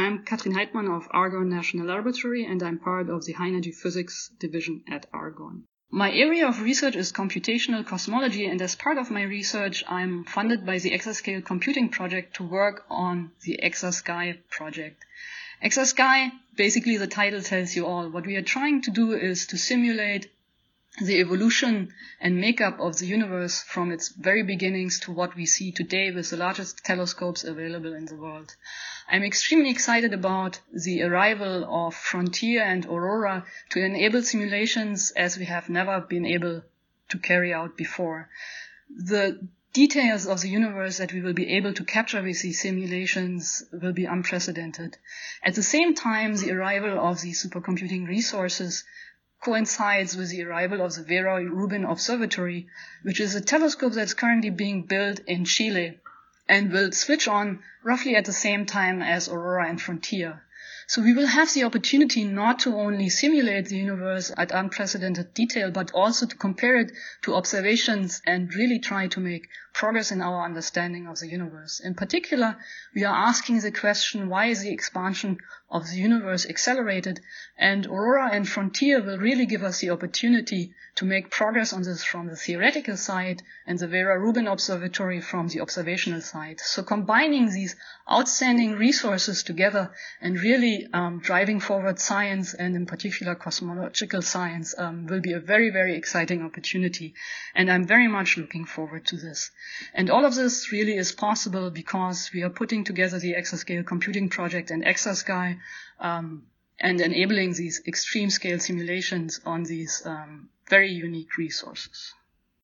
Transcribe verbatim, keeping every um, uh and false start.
I'm Katrin Heitmann of Argonne National Laboratory, and I'm part of the High Energy Physics Division at Argonne. My area of research is computational cosmology, and as part of my research, I'm funded by the Exascale Computing Project to work on the ExaSky project. ExaSky, basically the title tells you all. What we are trying to do is to simulate the evolution and makeup of the universe from its very beginnings to what we see today with the largest telescopes available in the world. I'm extremely excited about the arrival of Frontier and Aurora to enable simulations as we have never been able to carry out before. The details of the universe that we will be able to capture with these simulations will be unprecedented. At the same time, the arrival of the supercomputing resources coincides with the arrival of the Vera Rubin Observatory, which is a telescope that's currently being built in Chile and will switch on roughly at the same time as Aurora and Frontier. So we will have the opportunity not to only simulate the universe at unprecedented detail, but also to compare it to observations and really try to make progress in our understanding of the universe. In particular, we are asking the question, why is the expansion of the universe accelerated? And Aurora and Frontier will really give us the opportunity to make progress on this from the theoretical side and the Vera Rubin Observatory from the observational side. So combining these outstanding resources together and really um, driving forward science, and in particular cosmological science, um, will be a very, very exciting opportunity. And I'm very much looking forward to this. And all of this really is possible because we are putting together the Exascale Computing Project and ExaSky, um, and enabling these extreme scale simulations on these um, very unique resources.